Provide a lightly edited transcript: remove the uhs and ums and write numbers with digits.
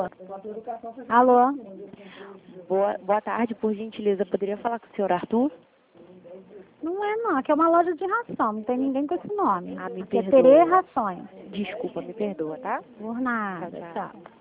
Alô? Boa tarde, por gentileza. Poderia falar com o senhor Arthur? Não é não, aqui é uma loja de ração, não tem ninguém com esse nome. Ah, me Aqui é perdoa. Terê Rações. Desculpa, me perdoa, tá? Por nada, Tchau, tchau. tchau.